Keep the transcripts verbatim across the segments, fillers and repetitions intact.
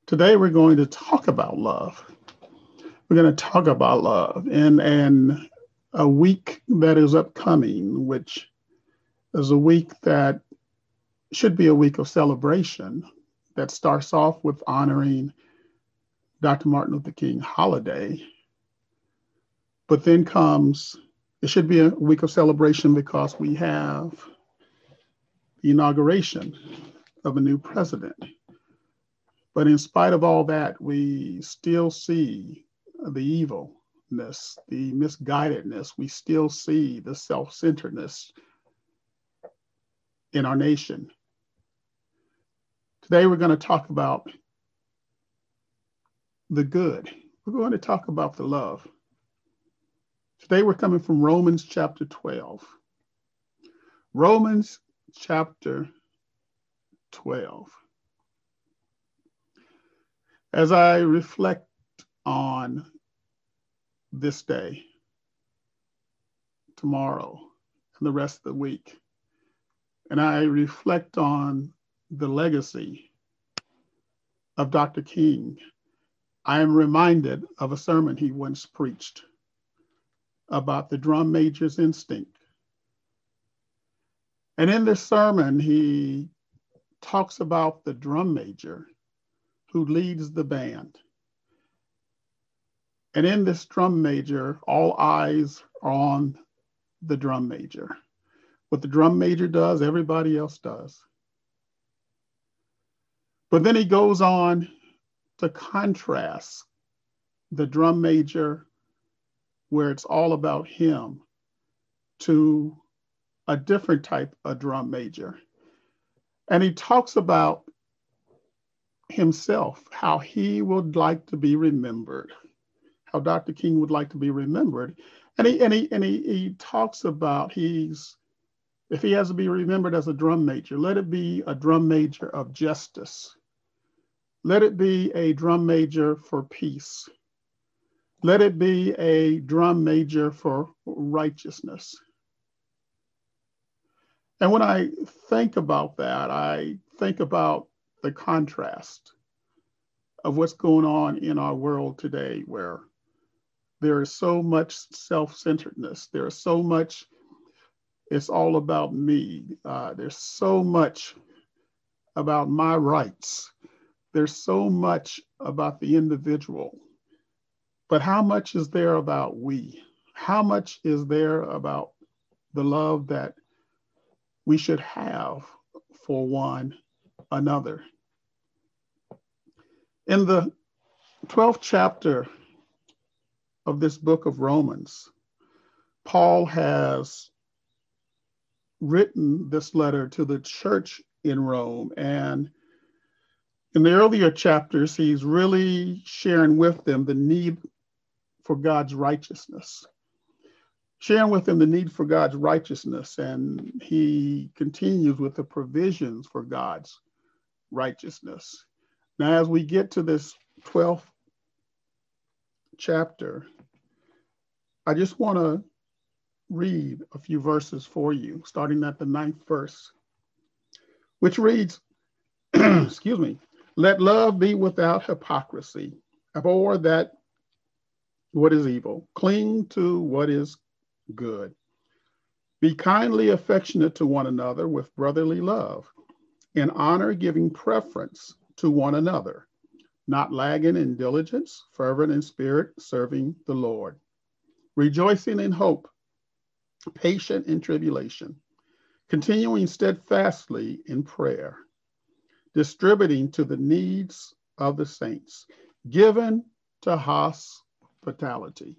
Today we're going to talk about love. We're going to talk about love in and a week that is upcoming, which is a week that should be a week of celebration that starts off with honoring Doctor Martin Luther King holiday, but then comes, it should be a week of celebration because we have the inauguration of a new president. But in spite of all that, we still see the evilness, the misguidedness. We still see the self-centeredness in our nation. Today, we're going to talk about the good. We're going to talk about the love. Today, we're coming from Romans chapter twelve. Romans chapter twelve. As I reflect on this day, tomorrow, and the rest of the week, and I reflect on the legacy of Doctor King, I am reminded of a sermon he once preached about the drum major's instinct. And in this sermon, he talks about the drum major who leads the band. And in this drum major, all eyes are on the drum major. What the drum major does, everybody else does. But then he goes on to contrast the drum major, where it's all about him, to a different type of drum major. And he talks about himself, how he would like to be remembered, how Doctor King would like to be remembered. And he and he and he, he talks about he's if he has to be remembered as a drum major, let it be a drum major of justice. Let it be a drum major for peace. Let it be a drum major for righteousness. And when I think about that, I think about the contrast of what's going on in our world today, where there is so much self-centeredness. There's so much, it's all about me. Uh, there's so much about my rights. There's so much about the individual. But how much is there about we? How much is there about the love that we should have for one another? In the twelfth chapter of this book of Romans, Paul has written this letter to the church in Rome. And in the earlier chapters, he's really sharing with them the need for God's righteousness, sharing with them the need for God's righteousness. And he continues with the provisions for God's righteousness. Now, as we get to this twelfth chapter, I just want to read a few verses for you, starting at the ninth verse, which reads, excuse me, let love be without hypocrisy. Abhor that what is evil. Cling to what is good. Be kindly affectionate to one another with brotherly love, in honor giving preference to one another, not lagging in diligence, fervent in spirit, serving the Lord, rejoicing in hope, patient in tribulation, continuing steadfastly in prayer, distributing to the needs of the saints, given to hospitality.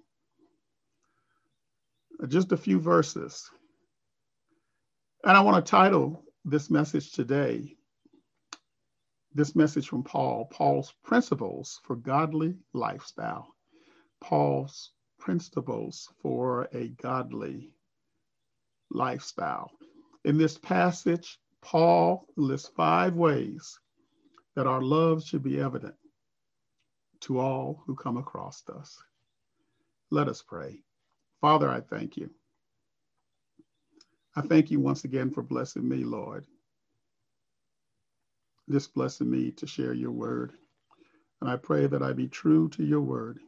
Just a few verses. And I want to title this message today, this message from Paul, Paul's Principles for Godly Lifestyle. Paul's Principles for a Godly Lifestyle. In this passage, Paul lists five ways that our love should be evident to all who come across us. Let us pray. Father, I thank you. I thank you once again for blessing me, Lord. Just blessing me to share your word. And I pray that I be true to your word.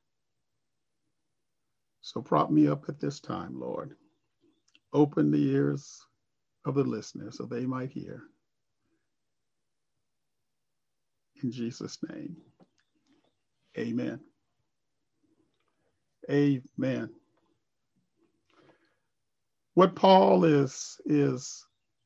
So prop me up at this time, Lord. Open the ears of the listeners so they might hear. In Jesus' name, amen. Amen. What Paul is, is,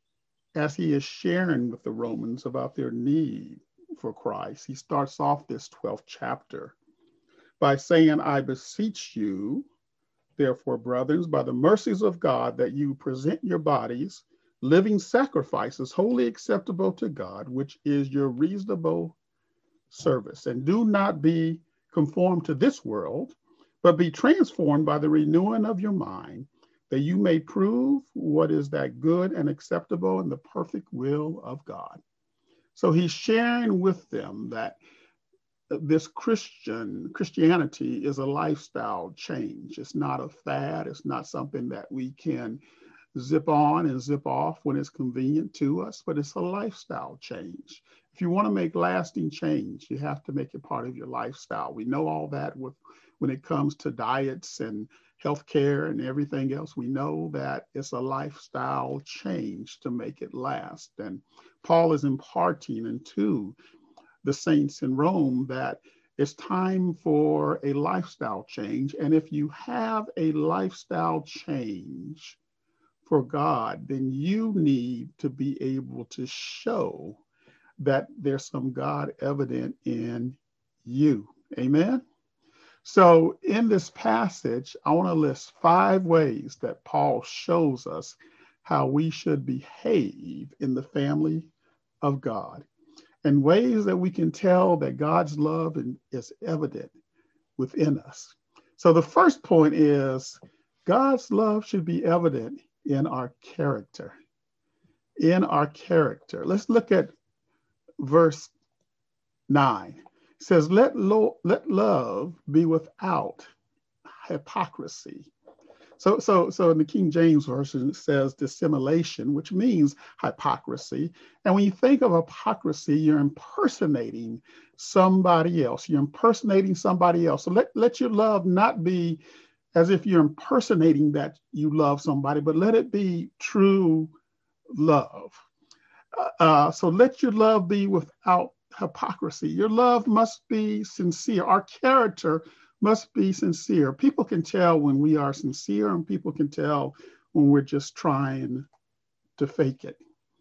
as he is sharing with the Romans about their need for Christ, he starts off this twelfth chapter by saying, I beseech you, therefore, brothers, by the mercies of God, that you present your bodies living sacrifices, wholly acceptable to God, which is your reasonable service. And do not be conformed to this world, but be transformed by the renewing of your mind, that you may prove what is that good and acceptable and the perfect will of God. So he's sharing with them that this Christian Christianity is a lifestyle change. It's not a fad. It's not something that we can zip on and zip off when it's convenient to us, but it's a lifestyle change. If you want to make lasting change, you have to make it part of your lifestyle. We know all that with when it comes to diets and healthcare and everything else. We know that it's a lifestyle change to make it last. And Paul is imparting into the saints in Rome that it's time for a lifestyle change. And if you have a lifestyle change for God, then you need to be able to show that there's some God evident in you. Amen. So in this passage, I want to list five ways that Paul shows us how we should behave in the family of God, and ways that we can tell that God's love is evident within us. So the first point is God's love should be evident in our character. In our character. Let's look at verse nine. It says, let, lo- let love be without hypocrisy. So, so, so in the King James Version, it says dissimulation, which means hypocrisy. And when you think of hypocrisy, you're impersonating somebody else. You're impersonating somebody else. So let, let your love not be as if you're impersonating that you love somebody, but let it be true love. Uh, so let your love be without hypocrisy. Your love must be sincere. Our character must be sincere. People can tell when we are sincere, and people can tell when we're just trying to fake it.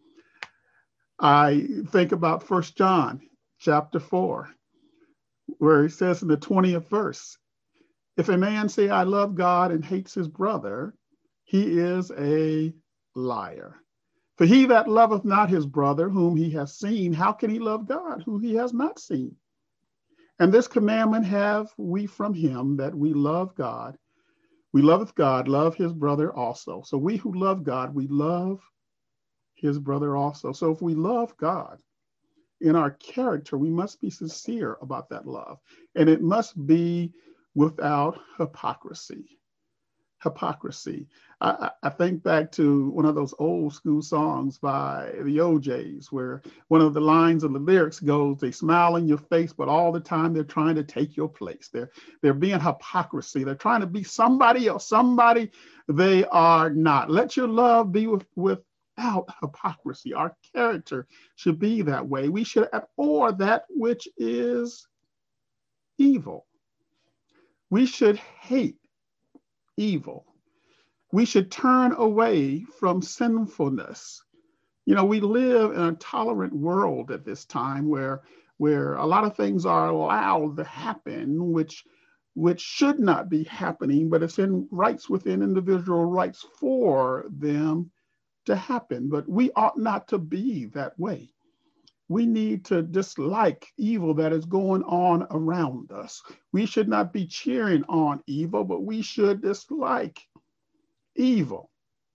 I think about First John chapter four, where he says in the twentieth verse, if a man say, I love God and hates his brother, he is a liar. For he that loveth not his brother whom he has seen, how can he love God who he has not seen? And this commandment have we from him, that we love God. We loveth God, love his brother also. So we who love God, we love his brother also. So if we love God in our character, we must be sincere about that love. And it must be without hypocrisy. Hypocrisy. I, I think back to one of those old school songs by the O Js, where one of the lines of the lyrics goes, they smile in your face, but all the time they're trying to take your place. They're, they're being hypocrisy. They're trying to be somebody else, somebody they are not. Let your love be with, without hypocrisy. Our character should be that way. We should abhor that which is evil. We should hate evil. We should turn away from sinfulness. You know, we live in a tolerant world at this time where, where a lot of things are allowed to happen, which, which should not be happening, but it's in rights within individual rights for them to happen. But we ought not to be that way. We need to dislike evil that is going on around us. We should not be cheering on evil, but we should dislike evil.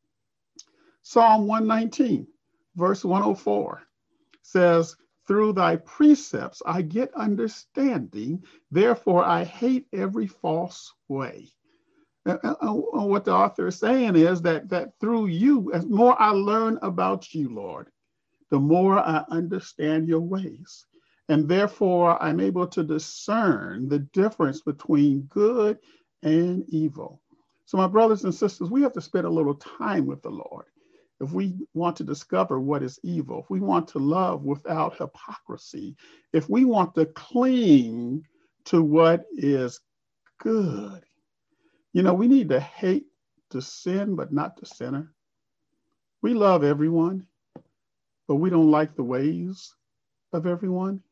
Psalm one nineteen, verse one oh four says, through thy precepts I get understanding, therefore I hate every false way. And what the author is saying is that, that through you, as more I learn about you, Lord, the more I understand your ways. And therefore, I'm able to discern the difference between good and evil. So my brothers and sisters, we have to spend a little time with the Lord. If we want to discover what is evil, if we want to love without hypocrisy, if we want to cling to what is good, you know, we need to hate the sin, but not the sinner. We love everyone, but we don't like the ways of everyone.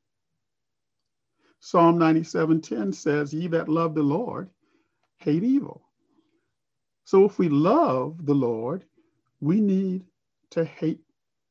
Psalm ninety-seven ten says, ye that love the Lord hate evil. So if we love the Lord, we need to hate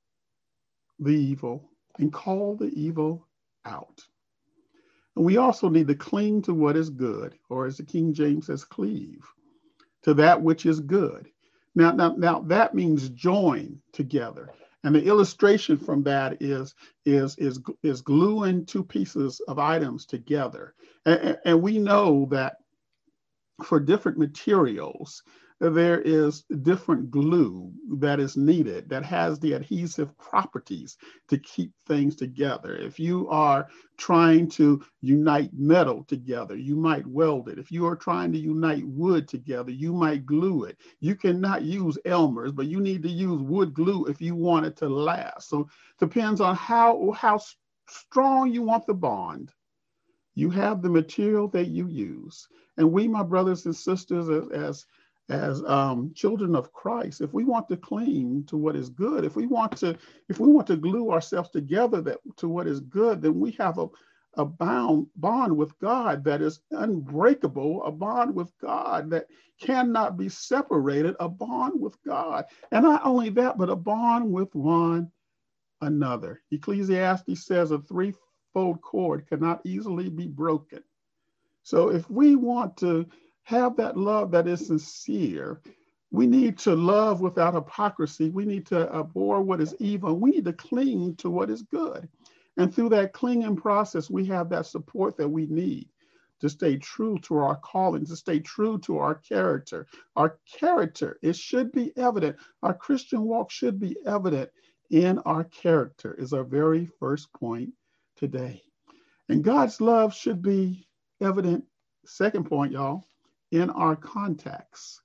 the evil and call the evil out. And we also need to cling to what is good, or as the King James says, cleave to that which is good. Now, now, now that means join together. And the illustration from that is, is, is, is gluing two pieces of items together. And, and we know that for different materials, there is different glue that is needed that has the adhesive properties to keep things together. If you are trying to unite metal together, you might weld it. If you are trying to unite wood together, you might glue it. You cannot use Elmer's, but you need to use wood glue if you want it to last. So it depends on how, how strong you want the bond. You have the material that you use. And we, my brothers and sisters, as, as as um, children of Christ, if we want to cling to what is good, if we want to, if we want to glue ourselves together that, to what is good, then we have a, a bound bond with God that is unbreakable, a bond with God that cannot be separated, a bond with God. And not only that, but a bond with one another. Ecclesiastes says a threefold cord cannot easily be broken. So if we want to have that love that is sincere, we need to love without hypocrisy. We need to abhor what is evil. We need to cling to what is good. And through that clinging process, we have that support that we need to stay true to our calling, to stay true to our character. Our character, it should be evident. Our Christian walk should be evident in our character, is our very first point today. And God's love should be evident, second point, y'all, in our contacts.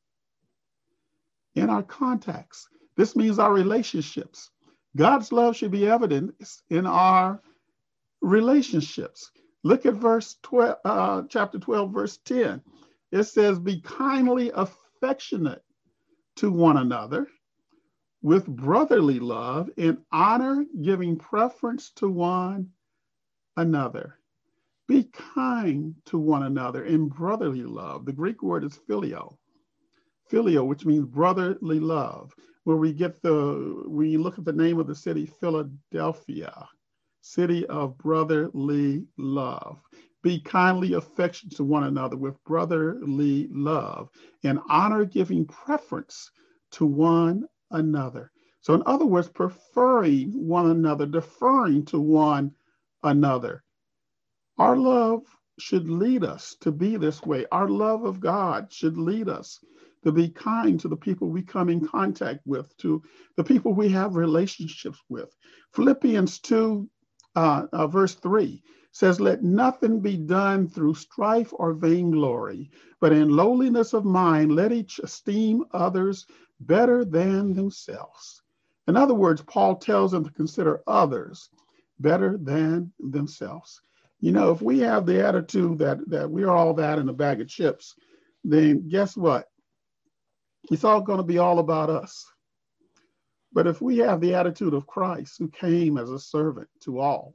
In our contacts. This means our relationships. God's love should be evident in our relationships. Look at verse twelve, uh, chapter twelve, verse ten. It says, be kindly affectionate to one another with brotherly love, in honor, giving preference to one another. Be kind to one another in brotherly love. The Greek word is phileo. Phileo, which means brotherly love, where we get the, we look at the name of the city, Philadelphia, city of brotherly love. Be kindly affectionate to one another with brotherly love, and honor, giving preference to one another. So in other words, preferring one another, deferring to one another. Our love should lead us to be this way. Our love of God should lead us to be kind to the people we come in contact with, to the people we have relationships with. Philippians two, uh, uh, verse three says, let nothing be done through strife or vainglory, but in lowliness of mind, let each esteem others better than themselves. In other words, Paul tells them to consider others better than themselves. You know, if we have the attitude that, that we're all that in a bag of chips, then guess what? It's all going to be all about us. But if we have the attitude of Christ, who came as a servant to all,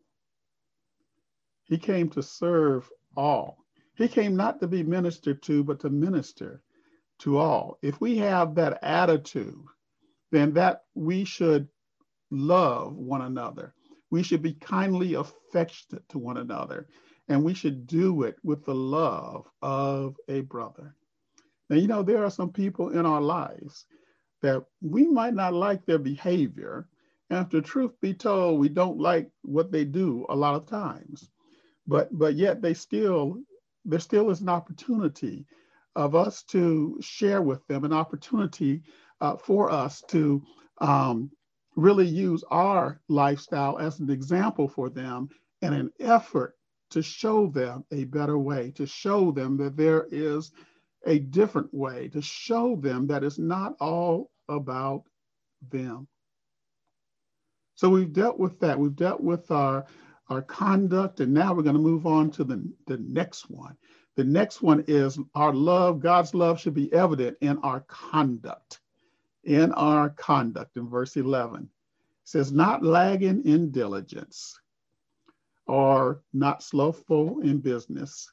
he came to serve all. He came not to be ministered to, but to minister to all. If we have that attitude, then that we should love one another. We should be kindly affectionate to one another, and we should do it with the love of a brother. Now, you know, there are some people in our lives that we might not like their behavior, and if the truth be told, we don't like what they do a lot of times, but but yet they still, there still is an opportunity of us to share with them, an opportunity uh, for us to um, really use our lifestyle as an example for them in an effort to show them a better way, to show them that there is a different way, to show them that it's not all about them. So we've dealt with that. We've dealt with our, our conduct, and now we're going to move on to the, the next one. The next one is our love. God's love should be evident in our conduct. In our conduct, in verse eleven. It says, not lagging in diligence, or not slothful in business,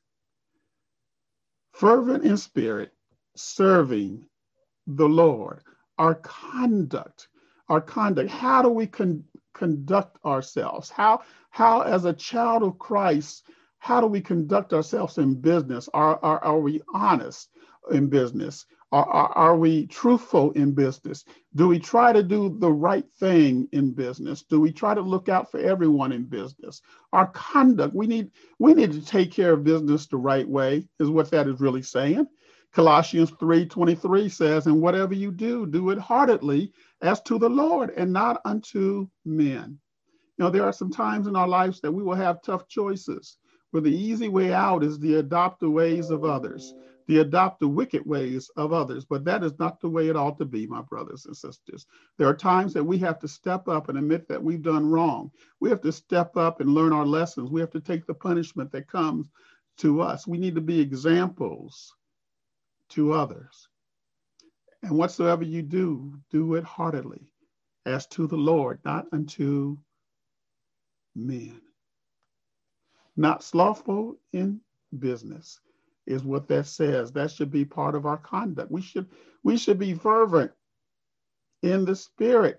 fervent in spirit, serving the Lord. Our conduct, our conduct. How do we con- conduct ourselves? How, how, as a child of Christ, how do we conduct ourselves in business? Are, are, are we honest in business? Are, are, are we truthful in business? Do we try to do the right thing in business? Do we try to look out for everyone in business? Our conduct, we need, we need to take care of business the right way, is what that is really saying. Colossians three twenty-three says, and whatever you do, do it heartily as to the Lord and not unto men. You know, there are some times in our lives that we will have tough choices, where the easy way out is to adopt the ways of others, to adopt the wicked ways of others. But that is not the way it ought to be, my brothers and sisters. There are times that we have to step up and admit that we've done wrong. We have to step up and learn our lessons. We have to take the punishment that comes to us. We need to be examples to others. And whatsoever you do, do it heartily, as to the Lord, not unto men. Not slothful in business is what that says. That should be part of our conduct. We should, we should be fervent in the spirit.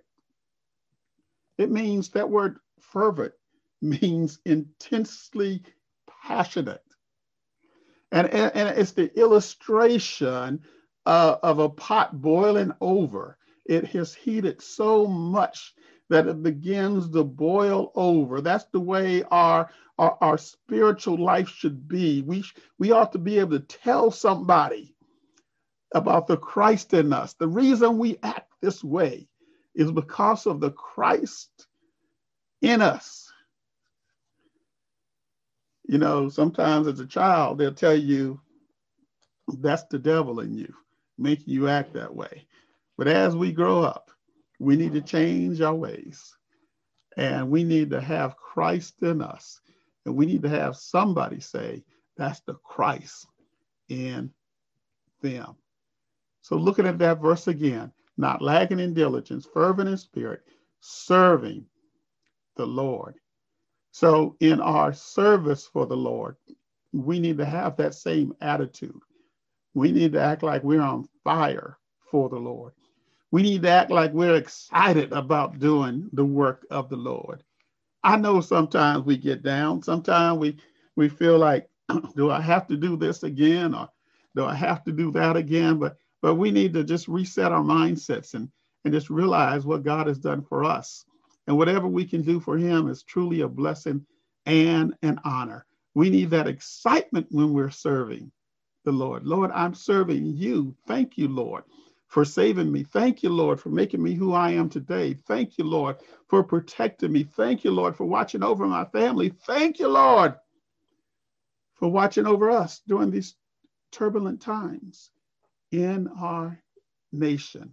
It means, that word fervent means intensely passionate. And, and, and it's the illustration uh, of a pot boiling over. It has heated so much that it begins to boil over. That's the way our, our, our spiritual life should be. We, we ought to be able to tell somebody about the Christ in us. The reason we act this way is because of the Christ in us. You know, sometimes as a child, they'll tell you that's the devil in you, making you act that way. But as we grow up, we need to change our ways, and we need to have Christ in us. And we need to have somebody say, that's the Christ in them. So looking at that verse again, not lagging in diligence, fervent in spirit, serving the Lord. So in our service for the Lord, we need to have that same attitude. We need to act like we're on fire for the Lord. We need to act like we're excited about doing the work of the Lord. I know sometimes we get down. Sometimes we, we feel like, do I have to do this again? Or do I have to do that again? But, but we need to just reset our mindsets and, and just realize what God has done for us. And whatever we can do for him is truly a blessing and an honor. We need that excitement when we're serving the Lord. Lord, I'm serving you. Thank you, Lord, for saving me. Thank you, Lord, for making me who I am today. Thank you, Lord, for protecting me. Thank you, Lord, for watching over my family. Thank you, Lord, for watching over us during these turbulent times in our nation.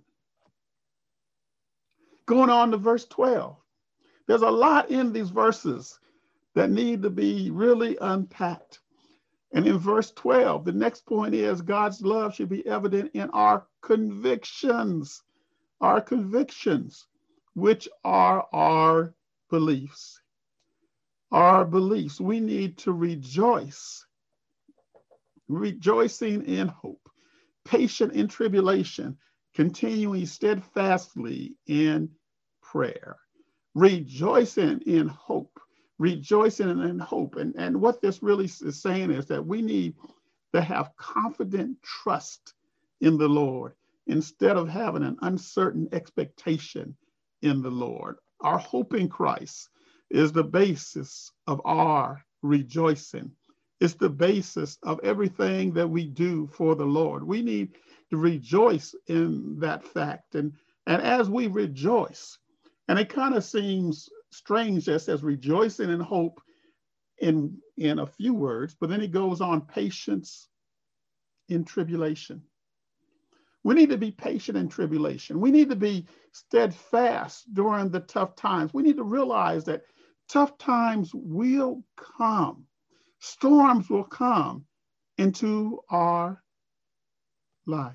Going on to verse twelve. There's a lot in these verses that need to be really unpacked. And in verse twelve, the next point is God's love should be evident in our convictions, our convictions, which are our beliefs. Our beliefs. We need to rejoice, rejoicing in hope, patient in tribulation, continuing steadfastly in prayer, rejoicing in hope, rejoicing in hope. And, and what this really is saying is that we need to have confident trust in the Lord instead of having an uncertain expectation in the Lord. Our hope in Christ is the basis of our rejoicing. It's the basis of everything that we do for the Lord. We need to rejoice in that fact. And, and as we rejoice, and it kind of seems strange that says rejoicing in hope in, in a few words, but then he goes on, patience in tribulation. We need to be patient in tribulation. We need to be steadfast during the tough times. We need to realize that tough times will come. Storms will come into our lives.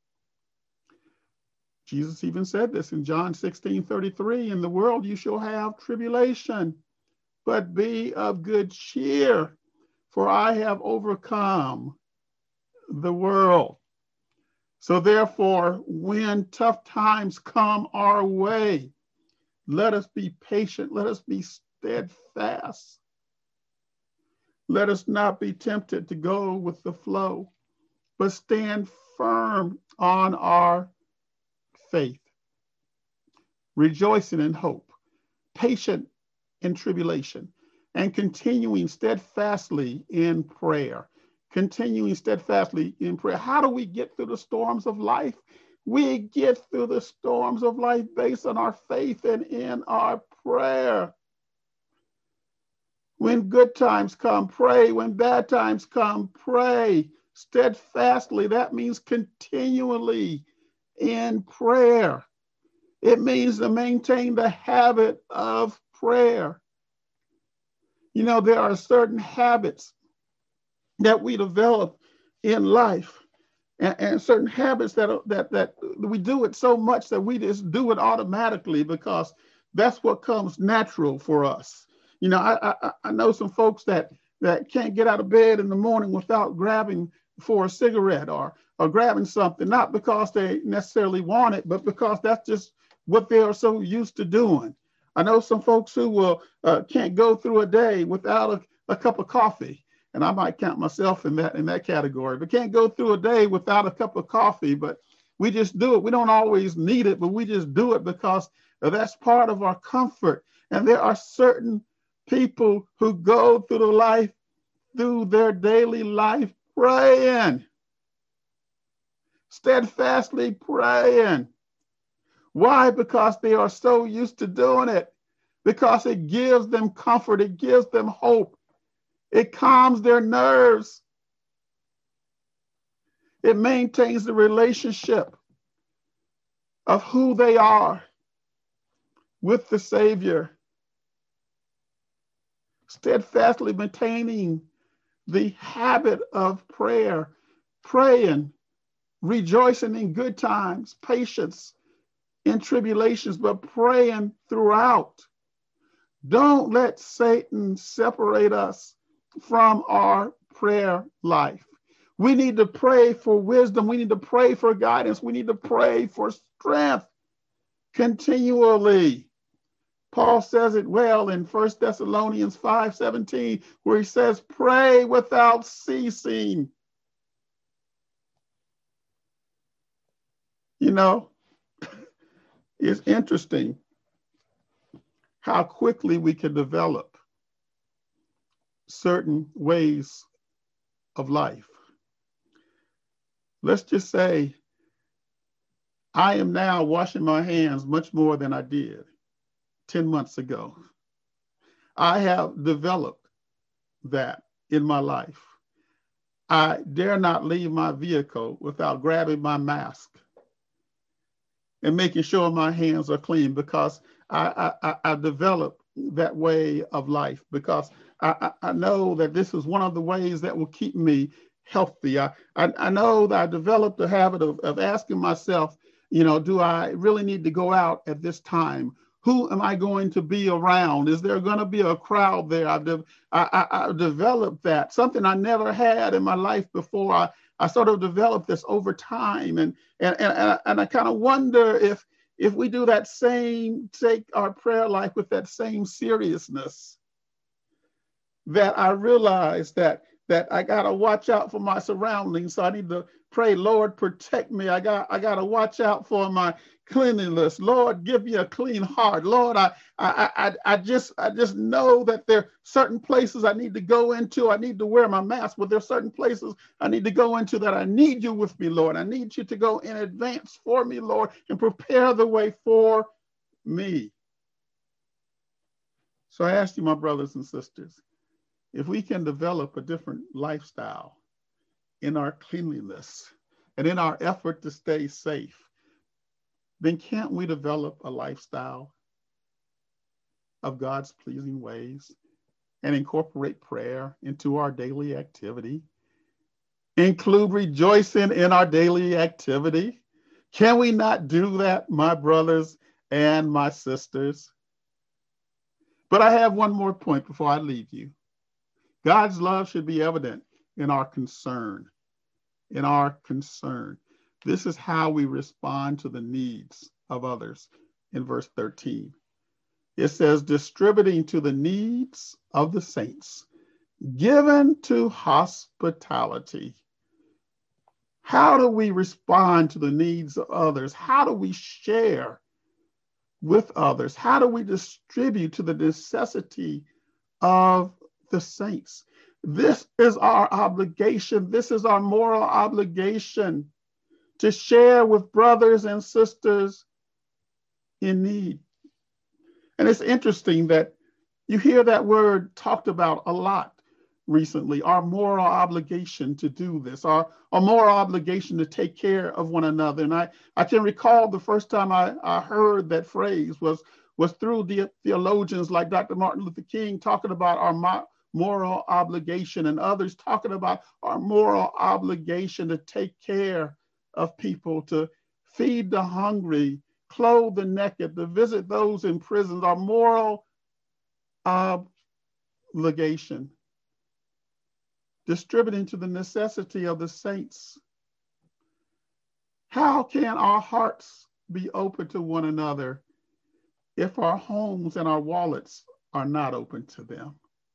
Jesus even said this in John sixteen thirty-three, in the world you shall have tribulation, but be of good cheer, for I have overcome the world. So therefore, when tough times come our way, let us be patient. Let us be steadfast. Let us not be tempted to go with the flow, but stand firm on our faith, rejoicing in hope, patient in tribulation, and continuing steadfastly in prayer. Continuing steadfastly in prayer. How do we get through the storms of life? We get through the storms of life based on our faith and in our prayer. When good times come, pray. When bad times come, pray. Steadfastly, that means continually in prayer. It means to maintain the habit of prayer. You know, there are certain habits that we develop in life, and, and certain habits that, that, that we do it so much that we just do it automatically because that's what comes natural for us. You know, I, I, I know some folks that, that can't get out of bed in the morning without grabbing for a cigarette or, or grabbing something, not because they necessarily want it, but because that's just what they are so used to doing. I know some folks who will uh, can't go through a day without a, a cup of coffee. And I might count myself in that in that category, but can't go through a day without a cup of coffee. But we just do it. We don't always need it, but we just do it because that's part of our comfort. And there are certain people who go through the life, through their daily life, praying, steadfastly praying. Why? Because they are so used to doing it. Because it gives them comfort. It gives them hope. It calms their nerves. It maintains the relationship of who they are with the Savior. Steadfastly maintaining the habit of prayer, praying, rejoicing in good times, patience in tribulations, but praying throughout. Don't let Satan separate us from our prayer life. We need to pray for wisdom. We need to pray for guidance. We need to pray for strength continually. Paul says it well in First Thessalonians five seventeen, where he says, pray without ceasing. You know, it's interesting how quickly we can develop certain ways of life. Let's just say I am now washing my hands much more than I did ten months ago. I have developed that in my life. I dare not leave my vehicle without grabbing my mask and making sure my hands are clean, because I, I, I developed that way of life, because I, I know that this is one of the ways that will keep me healthy. I, I, I know that I developed a habit of, of asking myself, you know, do I really need to go out at this time? Who am I going to be around? Is there going to be a crowd there? I've, de- I, I, I've developed that, something I never had in my life before. I, I sort of developed this over time. And, and, and, and I kind of wonder if, if we do that same, take our prayer life with that same seriousness, that I realize that that I gotta watch out for my surroundings. So I need to pray, Lord, protect me. I got I gotta watch out for my cleanliness. Lord, give me a clean heart. Lord, I I I, I just I just know that there are certain places I need to go into. I need to wear my mask, but there are certain places I need to go into that I need you with me, Lord. I need you to go in advance for me, Lord, and prepare the way for me. So I ask you, my brothers and sisters, if we can develop a different lifestyle in our cleanliness and in our effort to stay safe, then can't we develop a lifestyle of God's pleasing ways and incorporate prayer into our daily activity? Include rejoicing in our daily activity? Can we not do that, my brothers and my sisters? But I have one more point before I leave you. God's love should be evident in our concern, in our concern. This is how we respond to the needs of others in verse thirteen. It says, distributing to the needs of the saints, given to hospitality. How do we respond to the needs of others? How do we share with others? How do we distribute to the necessity of the saints? This is our obligation. This is our moral obligation to share with brothers and sisters in need. And it's interesting that you hear that word talked about a lot recently, our moral obligation to do this, our, our moral obligation to take care of one another. And I, I can recall the first time I, I heard that phrase was, was through the theologians like Doctor Martin Luther King talking about our mo- moral obligation, and others talking about our moral obligation to take care of people, to feed the hungry, clothe the naked, to visit those in prisons, our moral obligation. Distributing to the necessity of the saints. How can our hearts be open to one another if our homes and our wallets are not open to them?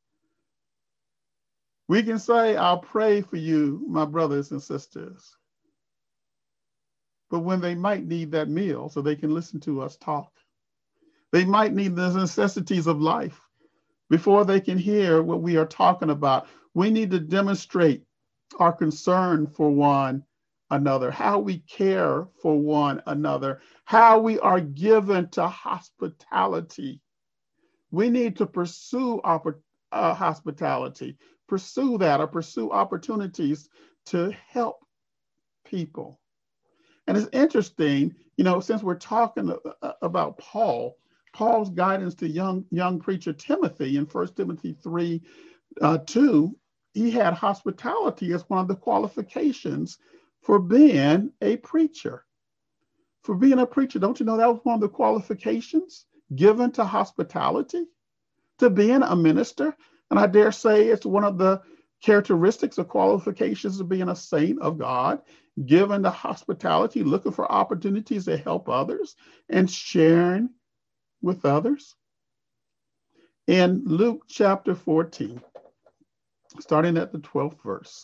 We can say, I'll pray for you, my brothers and sisters. But when they might need that meal so they can listen to us talk, they might need the necessities of life before they can hear what we are talking about. We need to demonstrate our concern for one another, how we care for one another, how we are given to hospitality. We need to pursue our, uh, hospitality, pursue that, or pursue opportunities to help people. And it's interesting, you know, since we're talking about Paul, Paul's guidance to young young preacher Timothy in First Timothy three, uh, two, he had hospitality as one of the qualifications for being a preacher. For being a preacher, don't you know that was one of the qualifications given to hospitality, to being a minister? And I dare say it's one of the characteristics or qualifications of being a saint of God, given the hospitality, looking for opportunities to help others and sharing with others. In Luke chapter fourteen, starting at the twelfth verse,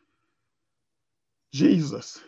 Jesus,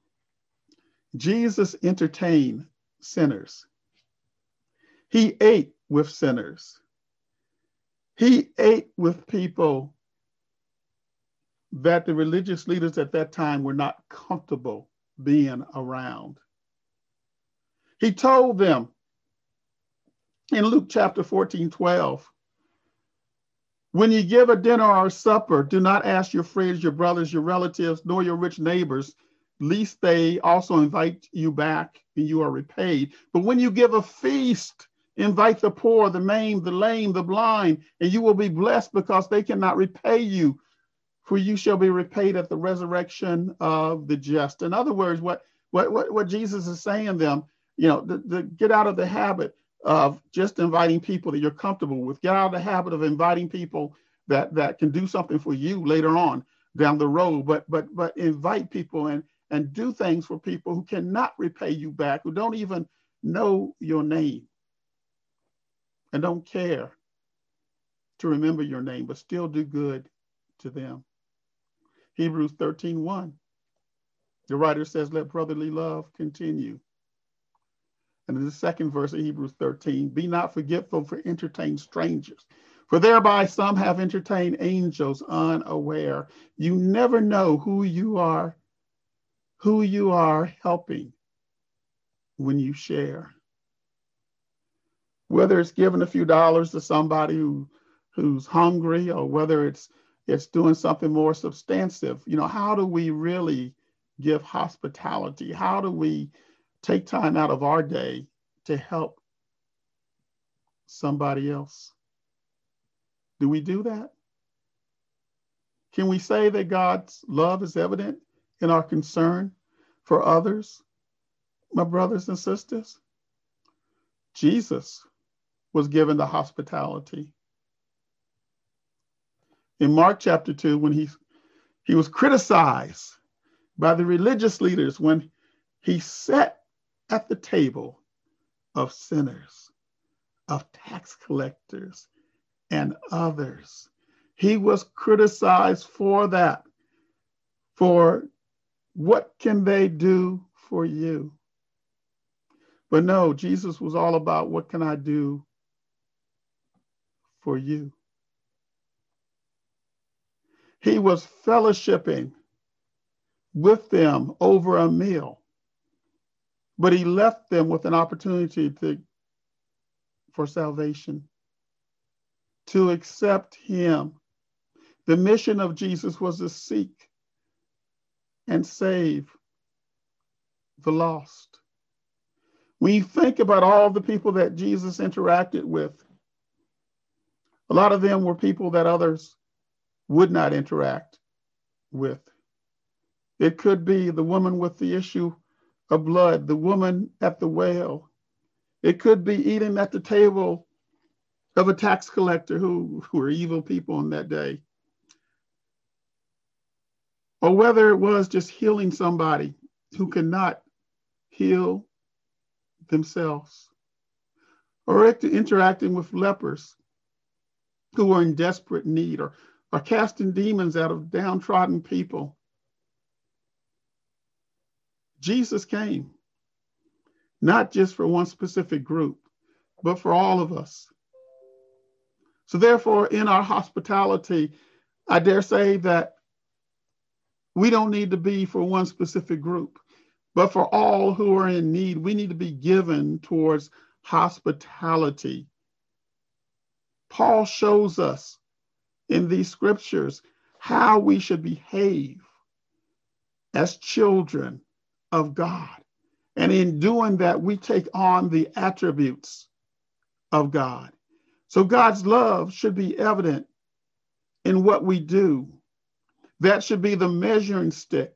Jesus entertained sinners. He ate with sinners. He ate with people that the religious leaders at that time were not comfortable being around. He told them in Luke chapter fourteen, twelve, when you give a dinner or a supper, do not ask your friends, your brothers, your relatives, nor your rich neighbors, lest they also invite you back and you are repaid. But when you give a feast, invite the poor, the maimed, the lame, the blind, and you will be blessed because they cannot repay you, for you shall be repaid at the resurrection of the just. In other words, what, what, what, what Jesus is saying to them, you know, to, to get out of the habit of just inviting people that you're comfortable with. Get out of the habit of inviting people that, that can do something for you later on down the road, but but but invite people and, and do things for people who cannot repay you back, who don't even know your name and don't care to remember your name, but still do good to them. Hebrews thirteen one, the writer says, let brotherly love continue. And in the second verse of Hebrews thirteen, be not forgetful to entertain strangers, for thereby some have entertained angels unaware. You never know who you are, who you are helping when you share. Whether it's giving a few dollars to somebody who, who's hungry, or whether it's it's doing something more substantive. You know, how do we really give hospitality? How do we take time out of our day to help somebody else? Do we do that? Can we say that God's love is evident in our concern for others, my brothers and sisters? Jesus was given the hospitality. In Mark chapter two, when he, he was criticized by the religious leaders when he sat at the table of sinners, of tax collectors, and others. He was criticized for that, for what can they do for you? But no, Jesus was all about what can I do for you? He was fellowshipping with them over a meal, but he left them with an opportunity to, for salvation, to accept him. The mission of Jesus was to seek and save the lost. When you think about all the people that Jesus interacted with, a lot of them were people that others would not interact with. It could be the woman with the issue of blood, the woman at the well. It could be eating at the table of a tax collector who, who were evil people on that day. Or whether it was just healing somebody who could not heal themselves. Or interacting with lepers who were in desperate need, or, or casting demons out of downtrodden people. Jesus came, not just for one specific group, but for all of us. So therefore, in our hospitality, I dare say that we don't need to be for one specific group, but for all who are in need, we need to be given towards hospitality. Paul shows us in these scriptures how we should behave as children of God. And in doing that, we take on the attributes of God. So God's love should be evident in what we do. That should be the measuring stick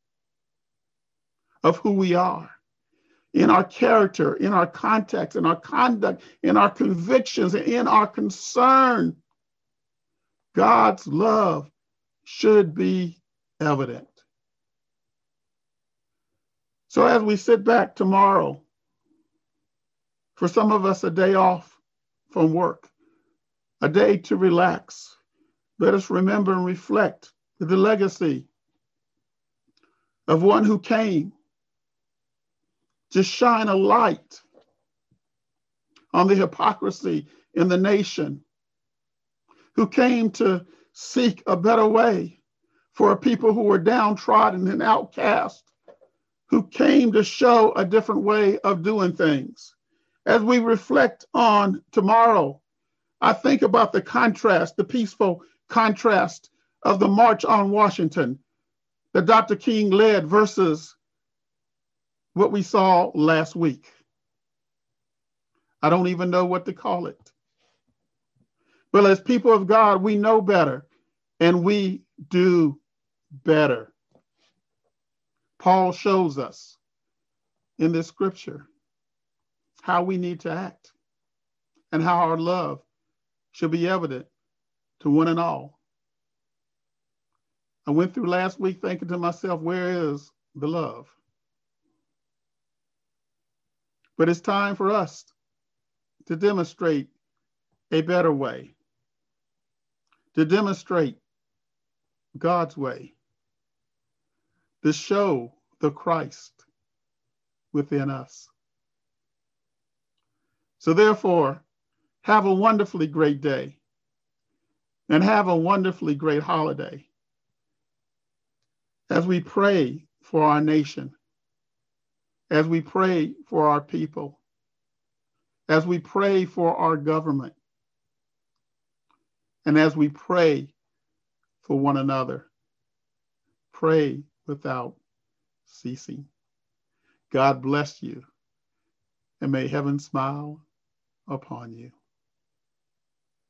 of who we are, in our character, in our context, in our conduct, in our convictions, and in our concern. God's love should be evident. So as we sit back tomorrow, for some of us a day off from work, a day to relax, let us remember and reflect the legacy of one who came to shine a light on the hypocrisy in the nation, who came to seek a better way for a people who were downtrodden and outcast, who came to show a different way of doing things. As we reflect on tomorrow, I think about the contrast, the peaceful contrast of the March on Washington that Doctor King led versus what we saw last week. I don't even know what to call it. But as people of God, we know better and we do better. Paul shows us in this scripture how we need to act and how our love should be evident to one and all. I went through last week thinking to myself, where is the love? But it's time for us to demonstrate a better way, to demonstrate God's way, to show the Christ within us. So therefore, have a wonderfully great day and have a wonderfully great holiday as we pray for our nation, as we pray for our people, as we pray for our government. And as we pray for one another, pray without ceasing. God bless you, and may heaven smile upon you.